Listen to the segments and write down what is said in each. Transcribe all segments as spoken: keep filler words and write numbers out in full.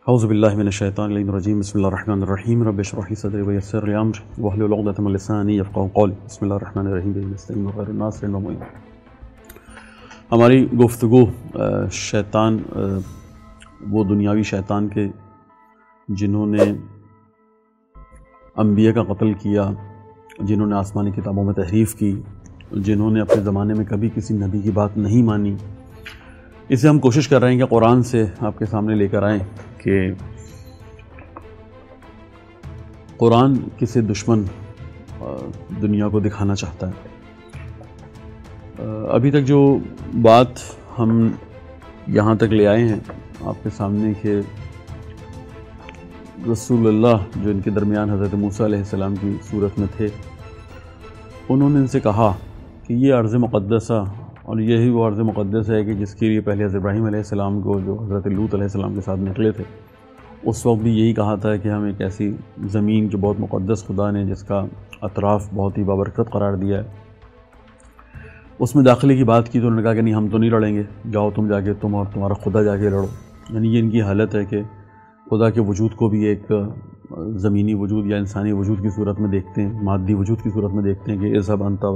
اعوذ باللہ من الشیطان الرجیم بسم اللہ الرحمن الرحیم رب اشرح لی صدری ویسر لی امری واحلل عقدۃ من لسانی یفقهوا قولی بسم اللہ الرحمن الرحیم بنستعین غیر الناصر و معین۔ ہماری گفتگو شیطان، وہ دنیاوی شیطان کے جنہوں نے انبیاء کا قتل کیا، جنہوں نے آسمانی کتابوں میں تحریف کی، جنہوں نے اپنے زمانے میں کبھی کسی نبی کی بات نہیں مانی، اسے ہم کوشش کر رہے ہیں کہ قرآن سے آپ کے سامنے لے کر آئیں کہ قرآن کسے دشمن دنیا کو دکھانا چاہتا ہے۔ ابھی تک جو بات ہم یہاں تک لے آئے ہیں آپ کے سامنے کہ رسول اللہ جو ان کے درمیان حضرت موسیٰ علیہ السلام کی صورت میں تھے، انہوں نے ان سے کہا کہ یہ ارض مقدسہ، اور یہی وہ ارض مقدس ہے کہ جس کے لیے پہلے حضرت ابراہیم علیہ السلام کو جو حضرت لوط علیہ السلام کے ساتھ نکلے تھے، اس وقت بھی یہی کہا تھا کہ ہم ایک ایسی زمین جو بہت مقدس خدا نے جس کا اطراف بہت ہی بابرکت قرار دیا ہے، اس میں داخلے کی بات کی تو انہوں نے کہا کہ نہیں، ہم تو نہیں لڑیں گے، جاؤ تم جا کے تم اور تمہارا خدا جا کے لڑو۔ یعنی یہ ان کی حالت ہے کہ خدا کے وجود کو بھی ایک زمینی وجود یا انسانی وجود کی صورت میں دیکھتے ہیں، مادی وجود کی صورت میں دیکھتے ہیں کہ اذهب انت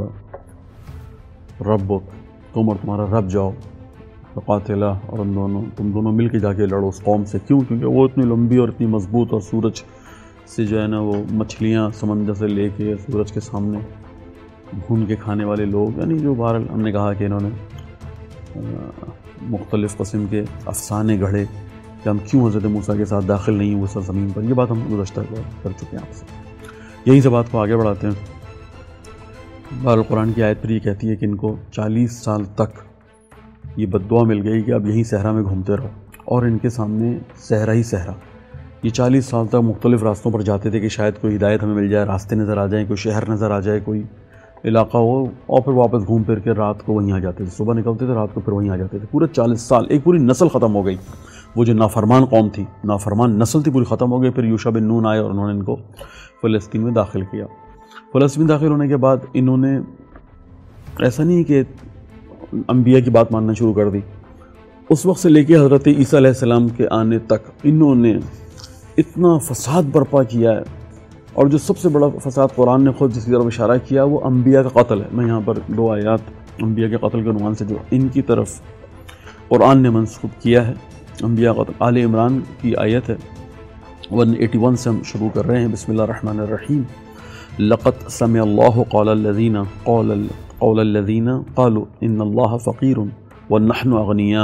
ربک، تم اور تمہارا رب جاؤ، فقاتلا، اور ان دونوں تم دونوں مل کے جا کے لڑو اس قوم سے۔ کیوں؟ کیونکہ وہ اتنی لمبی اور اتنی مضبوط، اور سورج سے جو ہے نا وہ مچھلیاں سمندر سے لے کے سورج کے سامنے بھون کے کھانے والے لوگ، یعنی جو بہرحال ہم نے کہا کہ انہوں نے مختلف قسم کے افسانے گھڑے کہ ہم کیوں حضرت موسیٰ کے ساتھ داخل نہیں ہوئے سرزمین پر۔ یہ بات ہم گزشتہ کر چکے ہیں آپ سے، یہیں سے بات کو آگے بڑھاتے ہیں۔ بہرحال قرآن کی آیت پر یہ کہتی ہے کہ ان کو چالیس سال تک یہ بددعا مل گئی کہ اب یہیں صحرا میں گھومتے رہو، اور ان کے سامنے صحرا ہی صحرا۔ یہ چالیس سال تک مختلف راستوں پر جاتے تھے کہ شاید کوئی ہدایت ہمیں مل جائے، راستے نظر آ جائیں، کوئی شہر نظر آ جائے، کوئی علاقہ ہو، اور پھر واپس گھوم پھر کے رات کو وہیں آ جاتے تھے۔ صبح نکلتے تھے، رات کو پھر وہیں آ جاتے تھے۔ پورے چالیس سال ایک پوری نسل ختم ہو گئی۔ وہ جو نافرمان قوم تھی، نافرمان نسل تھی، پوری ختم ہو گئی۔ پھر یوشع بن نون آئے اور انہوں نے ان کو فلسطین میں داخل کیا۔ فلسطین داخل ہونے کے بعد انہوں نے ایسا نہیں کہ انبیاء کی بات ماننا شروع کر دی، اس وقت سے لے کے حضرت عیسیٰ علیہ السلام کے آنے تک انہوں نے اتنا فساد برپا کیا ہے۔ اور جو سب سے بڑا فساد قرآن نے خود جس کی طرف اشارہ کیا وہ انبیاء کا قتل ہے۔ میں یہاں پر دو آیات انبیاء کے قتل کے عنوان سے جو ان کی طرف قرآن نے منسوب کیا ہے، انبیاء قتل، آل عمران کی آیت ہے، ایک سو اکیاسی سے ہم شروع کر رہے ہیں۔ بسم اللہ الرحمن الرحیم۔ لقد سمع اللہ قول الذین قول قول الذین قالوا ان اللہ فقیر ونحن اغنیاء۔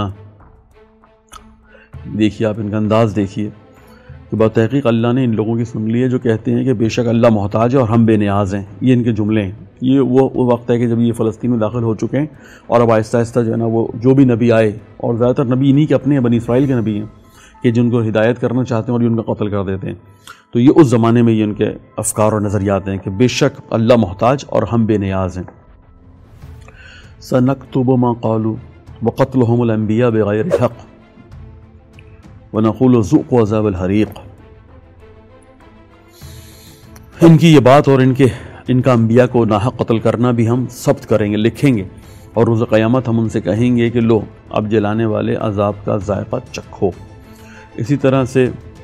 دیکھیے آپ ان کا انداز دیکھیے کہ بتحقیق اللہ نے ان لوگوں کی سن لی ہے جو کہتے ہیں کہ بے شک اللہ محتاج ہے اور ہم بے نیاز ہیں۔ یہ ان کے جملے ہیں۔ یہ وہ وقت ہے کہ جب یہ فلسطین میں داخل ہو چکے ہیں، اور اب آہستہ آہستہ جو ہے نا وہ جو بھی نبی آئے، اور زیادہ تر نبی انہی کے اپنے ہیں، بنی اسرائیل کے نبی ہیں کہ جن کو ہدایت کرنا چاہتے ہیں اور یہ ان کا قتل کر دیتے ہیں۔ تو یہ اس زمانے میں یہ ان کے افکار اور نظریات ہیں کہ بے شک اللہ محتاج اور ہم بے نیاز ہیں۔ سنکتب ما قالوا وقتلهم الانبیاء بغیر حق ونقول ذوقوا عذاب الحریق۔ ان کی یہ بات اور ان کے ان کا انبیاء کو ناحق قتل کرنا بھی ہم ثبت کریں گے، لکھیں گے، اور روز قیامت ہم ان سے کہیں گے کہ لو اب جلانے والے عذاب کا ذائقہ چکھو۔ اسی طرح سے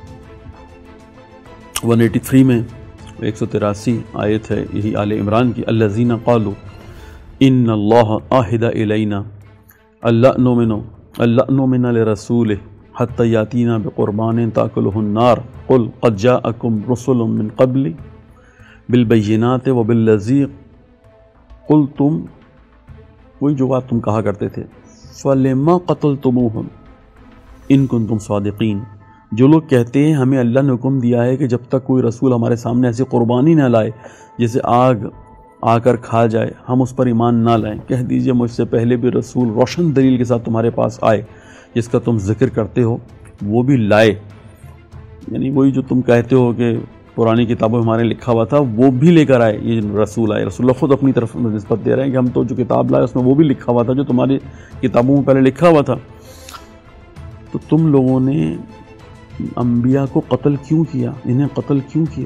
ایک سو تراسی میں ایک سو تراسی آیت ہے یہی آل عمران کی، الذین قالوا ان اللہ عہد الینا الا نؤمن الا نؤمن لرسولہ حتی یاتینا بقربان تاکلہ النار قل قد جاءکم رسل من قبلی بالبینات وبالذی قلتم، وہی جو بات تم کہا کرتے تھے، فلما قتلتموہم ان کنتم صادقین۔ جو لوگ کہتے ہیں ہمیں اللہ نے حکم دیا ہے کہ جب تک کوئی رسول ہمارے سامنے ایسی قربانی نہ لائے جسے آگ آ کر کھا جائے ہم اس پر ایمان نہ لائیں۔ کہہ دیجئے مجھ سے پہلے بھی رسول روشن دلیل کے ساتھ تمہارے پاس آئے جس کا تم ذکر کرتے ہو وہ بھی لائے، یعنی وہی جو تم کہتے ہو کہ پرانی کتابوں میں ہمارے لکھا ہوا تھا وہ بھی لے کر آئے۔ یہ رسول آئے، رسول اللہ خود اپنی طرف نسبت دے رہے ہیں کہ ہم تو جو کتاب لائے اس میں وہ بھی لکھا ہوا تھا جو تمہاری کتابوں میں پہلے لکھا ہوا تھا۔ تو تم لوگوں نے انبیاء کو قتل کیوں کیا، انہیں قتل کیوں کیا؟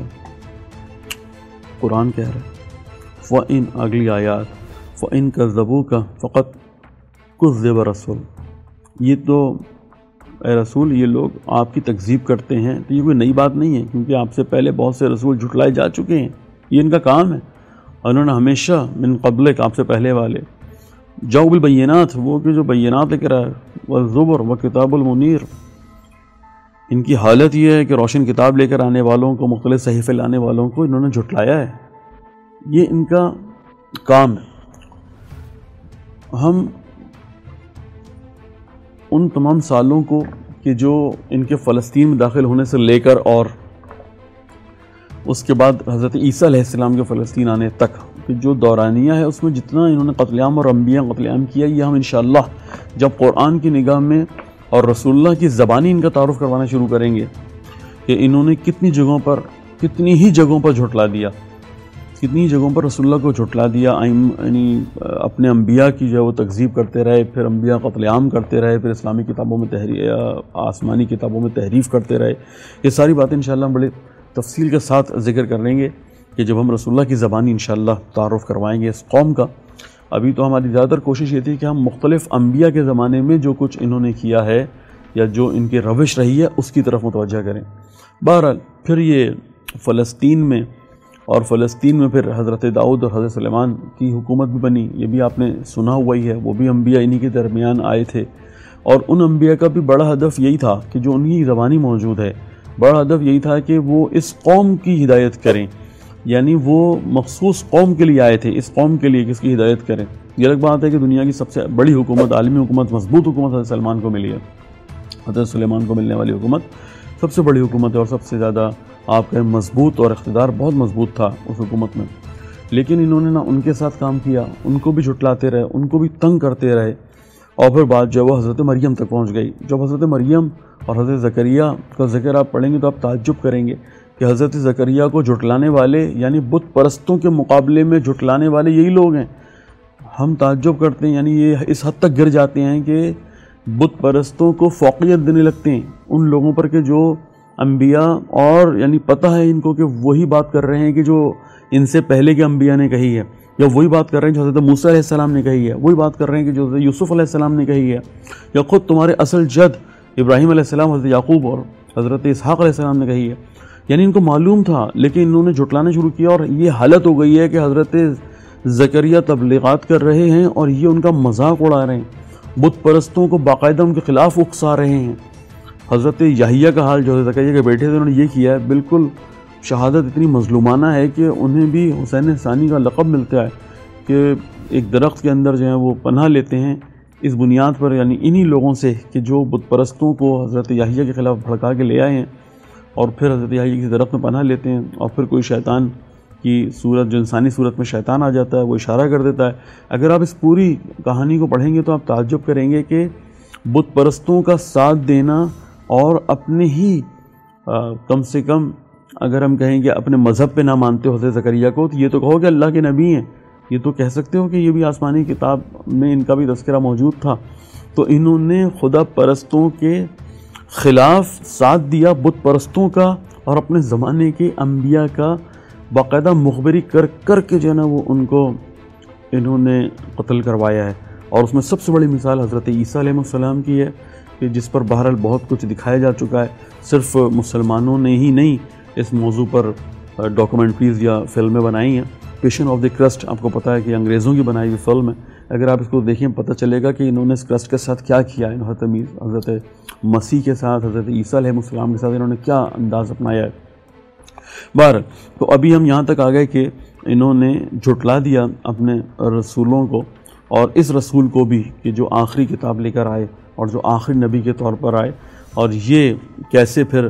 قرآن کہہ رہا ہے فَإِنْ، اگلی آیات، فَإِنْ كَذَّبُوكَ فَقَدْ كُذِّبَ رَسُولٌ۔ یہ تو اے رسول یہ لوگ آپ کی تکذیب کرتے ہیں تو یہ کوئی نئی بات نہیں ہے، کیونکہ آپ سے پہلے بہت سے رسول جھٹلائے جا چکے ہیں، یہ ان کا کام ہے۔ اور انہوں نے ہمیشہ من قبلک آپ سے پہلے والے جاؤ بالبینات، وہ کہ جو بینات لے کر آئے، والزبر وکتاب المنیر، ان کی حالت یہ ہے کہ روشن کتاب لے کر آنے والوں کو، مختلف صحیفے لانے والوں کو انہوں نے جھٹلایا ہے، یہ ان کا کام ہے۔ ہم ان تمام سالوں کو کہ جو ان کے فلسطین میں داخل ہونے سے لے کر اور اس کے بعد حضرت عیسیٰ علیہ السلام کے فلسطین آنے تک کہ جو دورانیہ ہے، اس میں جتنا انہوں نے قتل عام اور انبیاء قتل عام کیا، یہ ہم انشاءاللہ جب قرآن کی نگاہ میں اور رسول اللہ کی زبانی ان کا تعارف کروانا شروع کریں گے کہ انہوں نے کتنی جگہوں پر کتنی ہی جگہوں پر جھٹلا دیا، کتنی جگہوں پر رسول اللہ کو جھٹلا دیا، یعنی اپنے انبیاء کی جو وہ تکذیب کرتے رہے، پھر انبیاء قتل عام کرتے رہے، پھر اسلامی کتابوں میں تحریف، آسمانی کتابوں میں تحریف کرتے رہے۔ یہ ساری باتیں انشاءاللہ ہم بڑے تفصیل کے ساتھ ذکر کر لیں گے کہ جب ہم رسول اللہ کی زبانی انشاءاللہ تعارف کروائیں گے اس قوم کا۔ ابھی تو ہماری زیادہ تر کوشش یہ تھی کہ ہم مختلف انبیاء کے زمانے میں جو کچھ انہوں نے کیا ہے یا جو ان کی روش رہی ہے اس کی طرف متوجہ کریں۔ بہرحال پھر یہ فلسطین میں اور فلسطین میں پھر حضرت داؤد اور حضرت سلیمان کی حکومت بھی بنی، یہ بھی آپ نے سنا ہوا ہی ہے، وہ بھی انبیاء انہی کے درمیان آئے تھے، اور ان انبیاء کا بھی بڑا ہدف یہی تھا کہ جو انہی زبانی موجود ہے، بڑا ہدف یہی تھا کہ وہ اس قوم کی ہدایت کریں، یعنی وہ مخصوص قوم کے لیے آئے تھے، اس قوم کے لیے کس کی ہدایت کریں۔ یہ الگ بات ہے کہ دنیا کی سب سے بڑی حکومت، عالمی حکومت، مضبوط حکومت حضرت سلمان کو ملی ہے، حضرت سلیمان کو ملنے والی حکومت سب سے بڑی حکومت ہے اور سب سے زیادہ آپ کا مضبوط اور اقتدار بہت مضبوط تھا اس حکومت میں، لیکن انہوں نے نہ ان کے ساتھ کام کیا، ان کو بھی جھٹلاتے رہے، ان کو بھی تنگ کرتے رہے، اور پھر بات جو وہ حضرت مریم تک پہنچ گئی۔ جب حضرت مریم اور حضرت زکریہ کا ذکر آپ پڑھیں گے تو آپ تعجب کریں گے کہ حضرت زکریہ کو جھٹلانے والے یعنی بت پرستوں کے مقابلے میں جھٹلانے والے یہی لوگ ہیں۔ ہم تعجب کرتے ہیں، یعنی یہ اس حد تک گر جاتے ہیں کہ بت پرستوں کو فوقیت دینے لگتے ہیں ان لوگوں پر کہ جو انبیاء اور یعنی پتہ ہے ان کو کہ وہی بات کر رہے ہیں کہ جو ان سے پہلے کے انبیاء نے کہی ہے، یا وہی بات کر رہے ہیں جو حضرت موسیٰ علیہ السلام نے کہی ہے، وہی بات کر رہے ہیں کہ جو حضرت یوسف علیہ السلام نے کہی ہے، یا خود تمہارے اصل جد ابراہیم علیہ السلام، حضرت یعقوب اور حضرت اسحاق علیہ السلام نے کہی ہے۔ یعنی ان کو معلوم تھا، لیکن انہوں نے جھٹلانا شروع کیا، اور یہ حالت ہو گئی ہے کہ حضرت زکریہ تبلیغات کر رہے ہیں اور یہ ان کا مذاق اڑا رہے ہیں، بت پرستوں کو باقاعدہ ان کے خلاف اکسا رہے ہیں۔ حضرت یحییٰ کا حال جو حضرت زکریہ کے بیٹے تھے انہوں نے یہ کیا ہے، بالکل شہادت اتنی مظلومانہ ہے کہ انہیں بھی حسین ثانی کا لقب ملتا ہے کہ ایک درخت کے اندر جو ہے وہ پناہ لیتے ہیں اس بنیاد پر، یعنی انہی لوگوں سے کہ جو بت پرستوں کو حضرت یحییٰ کے خلاف بھڑکا کے لے آئے ہیں، اور پھر حضرت یحییٰ کی درخت میں پناہ لیتے ہیں، اور پھر کوئی شیطان کی صورت جو انسانی صورت میں شیطان آ جاتا ہے وہ اشارہ کر دیتا ہے۔ اگر آپ اس پوری کہانی کو پڑھیں گے تو آپ تعجب کریں گے کہ بت پرستوں کا ساتھ دینا اور اپنے ہی کم سے کم اگر ہم کہیں کہ اپنے مذہب پہ نہ مانتے ہو حضرت زکریہ کو، تو یہ تو کہو کہ اللہ کے نبی ہیں، یہ تو کہہ سکتے ہو کہ یہ بھی آسمانی کتاب میں ان کا بھی تذکرہ موجود تھا، تو انہوں نے خدا پرستوں کے خلاف ساتھ دیا بت پرستوں کا، اور اپنے زمانے کے انبیاء کا باقاعدہ مخبری کر کر کے جو ہے نا وہ ان کو انہوں نے قتل کروایا ہے۔ اور اس میں سب سے بڑی مثال حضرت عیسیٰ علیہ السلام کی ہے کہ جس پر بہرحال بہت کچھ دکھایا جا چکا ہے، صرف مسلمانوں نے ہی نہیں اس موضوع پر ڈاکومنٹریز یا فلمیں بنائی ہیں۔ پیشن آف دی کرسٹ آپ کو پتہ ہے کہ انگریزوں کی بنائی ہوئی فلم ہے، اگر آپ اس کو دیکھیں پتہ چلے گا کہ انہوں نے اس کرسٹ کے ساتھ کیا کیا ہے، حضرت حضرت مسیح کے ساتھ، حضرت عیسیٰ علیہ السلام کے ساتھ انہوں نے کیا انداز اپنایا ہے۔ بہرحال تو ابھی ہم یہاں تک آ گئے کہ انہوں نے جھٹلا دیا اپنے رسولوں کو، اور اس رسول کو بھی کہ جو آخری کتاب لے کر آئے اور جو آخری نبی کے طور پر آئے، اور یہ کیسے پھر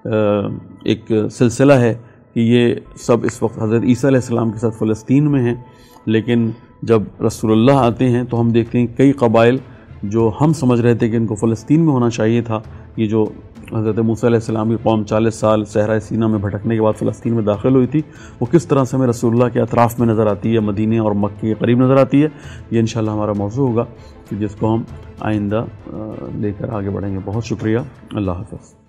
ایک سلسلہ ہے کہ یہ سب اس وقت حضرت عیسیٰ علیہ السلام کے ساتھ فلسطین میں ہیں، لیکن جب رسول اللہ آتے ہیں تو ہم دیکھتے ہیں کئی قبائل جو ہم سمجھ رہے تھے کہ ان کو فلسطین میں ہونا چاہیے تھا، یہ جو حضرت موسیٰ علیہ السلام کی قوم چالیس سال صحرائے سینا میں بھٹکنے کے بعد فلسطین میں داخل ہوئی تھی، وہ کس طرح سے ہمیں رسول اللہ کے اطراف میں نظر آتی ہے، مدینے اور مکے کے قریب نظر آتی ہے۔ یہ انشاءاللہ ہمارا موضوع ہوگا کہ جس کو ہم آئندہ لے کر آگے بڑھیں گے۔ بہت شکریہ، اللہ حافظ۔